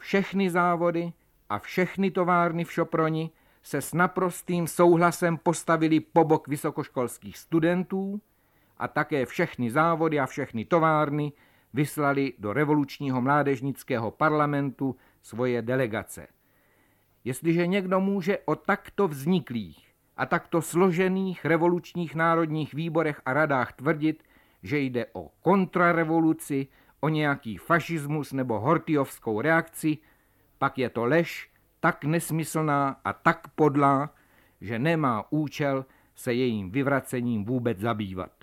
všechny závody a všechny továrny v Šoproni se s naprostým souhlasem postavili po bok vysokoškolských studentů a také všechny závody a všechny továrny vyslali do revolučního mládežnického parlamentu svoje delegace. Jestliže někdo může o takto vzniklých a takto složených revolučních národních výborech a radách tvrdit, že jde o kontrarevoluci, o nějaký fašismus nebo horthyovskou reakci, pak je to lež tak nesmyslná a tak podlá, že nemá účel se jejím vyvracením vůbec zabývat.